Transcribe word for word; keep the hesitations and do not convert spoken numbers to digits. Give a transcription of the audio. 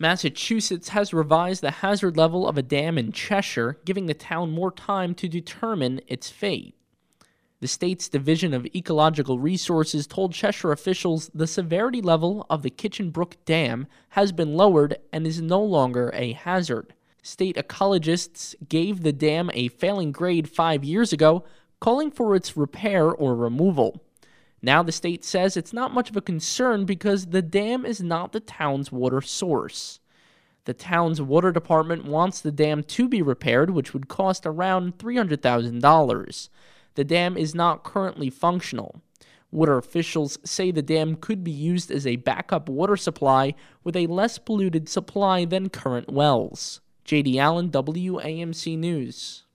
Massachusetts has revised the hazard level of a dam in Cheshire, giving the town more time to determine its fate. The state's Division of Ecological Resources told Cheshire officials the severity level of the Kitchen Brook Dam has been lowered and is no longer a hazard. State ecologists gave the dam a failing grade five years ago, calling for its repair or removal. Now the state says it's not much of a concern because the dam is not the town's water source. The town's water department wants the dam to be repaired, which would cost around three hundred thousand dollars. The dam is not currently functional. Water officials say the dam could be used as a backup water supply with a less polluted supply than current wells. J D Allen, W A M C News.